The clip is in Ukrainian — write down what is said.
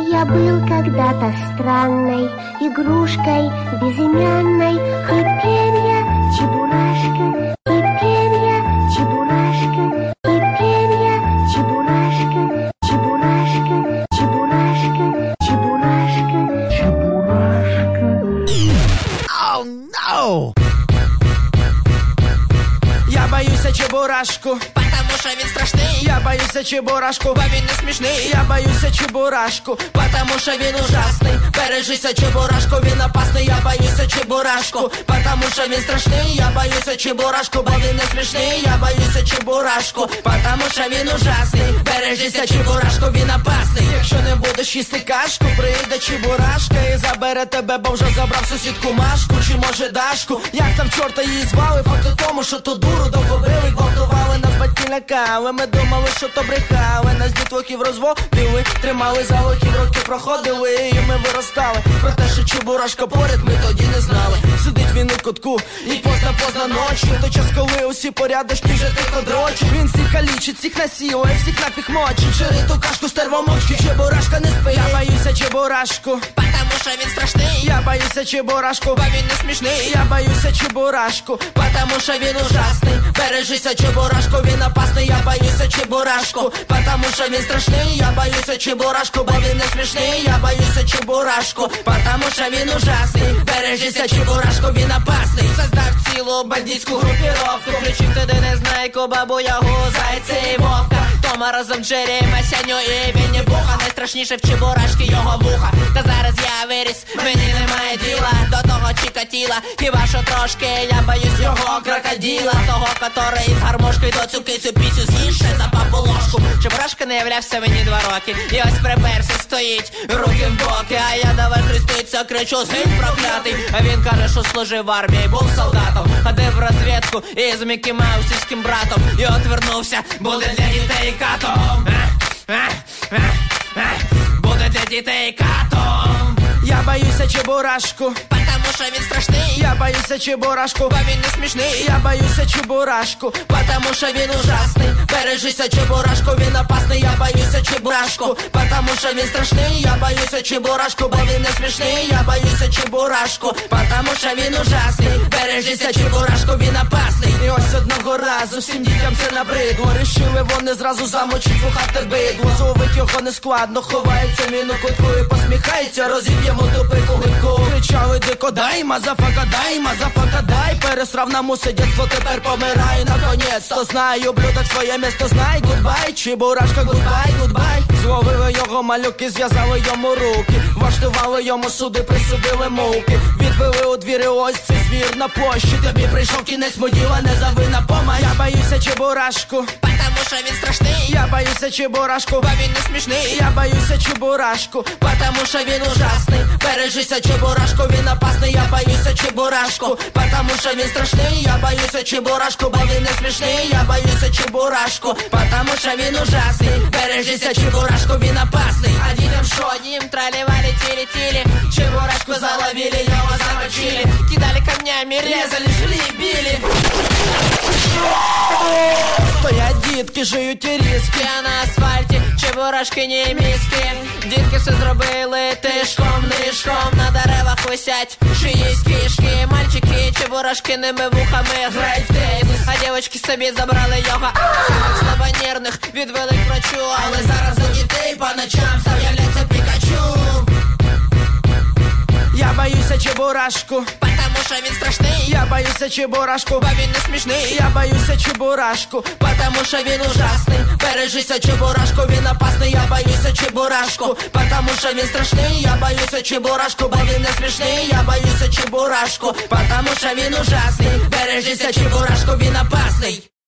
Я был когда-то странной игрушкой безымянной. Теперь я чебурашка, теперь я чебурашка, теперь я чебурашка, чебурашка, чебурашка, чебурашка, чебурашка. Oh no! Я боюсь чебурашку, потому що він страшний. я боюсь чебурашку, Бо він не смішний. я боюсь чебурашку, Потому що він ужасний. Бережися, чебурашку, він опасний. Я боюся чебурашку, потому що він страшний. Я боюся чебурашку, бо він не смішний. Я боюся чебурашку, потому що він ужасний. Бережися, чебурашку, він опасний. Якщо не будеш їсти кашку, прийде чебурашка і забере тебе, бо вже забрав сусідку Машку, чи може Дашку. Як там чорта її звали, факт у тому, що ту дуру довго били, гвалтували, нас батьки лякали. Ми думали, що то брехали, нас дітлахів розводили, тримали за лохів, роки проходили, і ми виростали. Про те, що чебурашка поряд, ми тоді не знали. Сидить він у кутку, і поздно ночі, той час, коли усі порядочні вже тихо дрочать. Він всіх калічить, всіх насилує, всіх нафіг мочить. Жири ту кашку стервомочки, чебурашка не спить. Я боюся чебурашку, Потому що він страшний. я боюся чебурашку, Бо він не смішний. я боюся чебурашку, Потому що він ужасний. Бережися, чебурашку, він опасний. Я боюся чебурашку, потому що він страшний. Я боюся чебурашку, бо він не смішний. Я боюся чебурашку, потому що він ужасний. Бережися, чебурашку, він опасний. Создав цілу бандитську групіровку, включив туди Незнайку, Бабу Ягу, Зайця і Вовка, Тома разом Джері, Масяню і Вінні Пуха. Найстрашніше в чебурашки його вуха. Та зараз я виріс, мені немає діла до того Чикатіла. Хіба що трошки я боюсь його крокодила, того, котрий із гармошкою до цю кицю піцю з'їше за папу ложку. Чебурашка не являвся мені 2 роки, і ось приперся, стоїть, руки в боки, а я давай хреститься, кричу: згинь, проклятий. А він каже, що служив в армії, був солдатом, ходив в розвідку із Мікі Маусівським братом, і отвернувся, буде для дітей катом. Буде для дітей катом. я боюся чебурашку, Потому що він страшний. я боюся чебурашку, Бо він не смішний. я боюся чебурашку, Потому що він ужасний. Бережися, чебурашку, він опасний. Я боюся чебурашку, потому що він страшний. Я боюся чебурашку, бо він не смішний. Я боюся чебурашку, потому що він ужасний. Бережися, чебурашку, він опасний. І ось одного разу всім дітям це набридло. Рішили вони зразу замочить вухати бидло. Зловить його не складно, ховається він у кутку і посміхається, розіб'ємо тупику гидку. Кричали дико: дай, мазафака, дай. Пересрав на муси дєтство, тепер помирай. Наконець-то знаю, блюдок своє місто знай. Гудбай, чебурашка, гудбай. Зловили його малюки, зв'язали йому руки, влаштували йому суди, присудили муки. Відвели у двір, і ось цей звір на площі. Тобі прийшов кінець, муділа, не зави на помай. Я боюся чебурашку, Потому що він страшний. я боюся чебурашку, Бо він не смішний. я боюся чебурашку, Потому що він ужасний. Бережися, чебурашку, він опасний. Я боюся чебурашку, потому що він страшний. Я боюся чебурашку, бо він не смішний. Я боюся чебурашку, потому що він ужасний. Бережися, чебурашку, він опасний. А дітям що? Їм трали-вали, тили-тили. Чебурашку заловили, його замочили, кидали камнями, резали, жили и били. стоять дітки, жують і різки. Я на асфальті, чебурашки не мізки. Дітки все зробили тишком, нишком. На деревах висять чиїсь кішки. Мальчики, чебурашкиними вухами грають в теніс, а дівочки собі забрали його. Слабонервних відвели к врачу, але зараз у дітей по ночам з'являється Пікачу. Я боюся чебурашку, Потому що він страшний. я боюся чебурашку, Бо він не смішний. я боюся чебурашку, Потому що він ужасний. Бережися, чебурашку, він опасний. Я боюся чебурашку, потому що він страшний. Я боюся чебурашку, бо він не смішний. Я боюся чебурашку, потому що він ужасний. Бережися, чебурашку, він опасний.